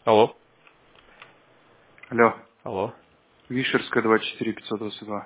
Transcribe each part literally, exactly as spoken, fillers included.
Алло. Алло. Алло. Вишерская, двадцать четыре, пятьсот двадцать два.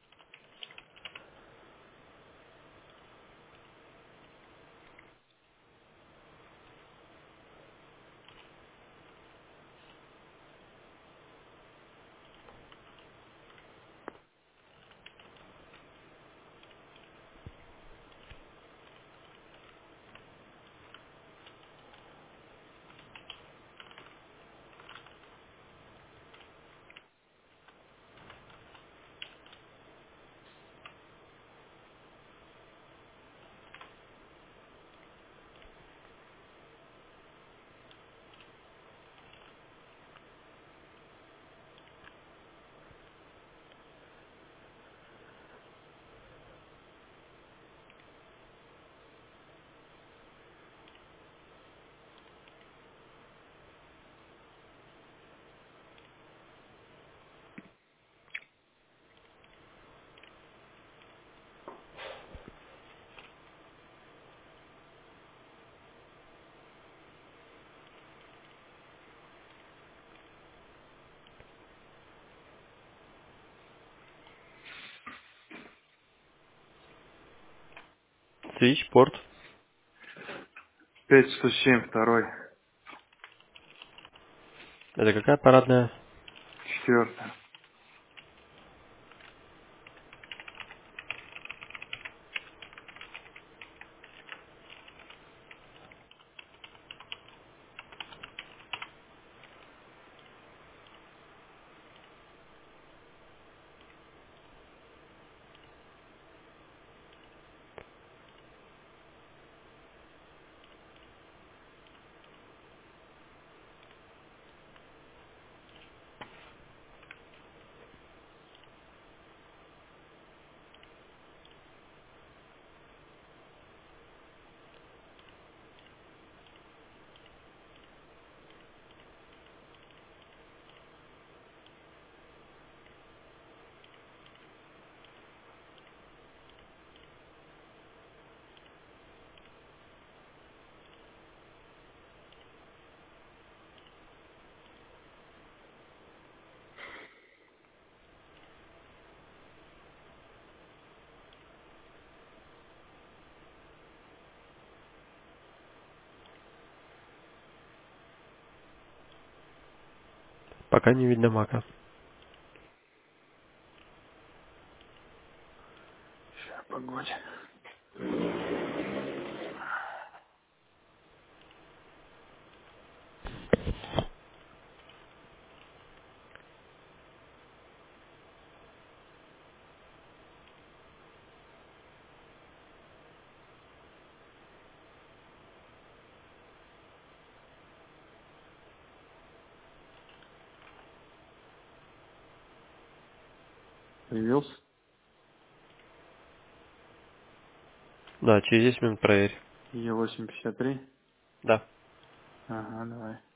Switch, порт. пять сто семь, второй. Это какая парадная? Четвертый. Пока не видно мака. Сейчас, погодь. Появился? Да, через десять минут проверь. Е восемь пятьдесят три. Да. Ага, давай.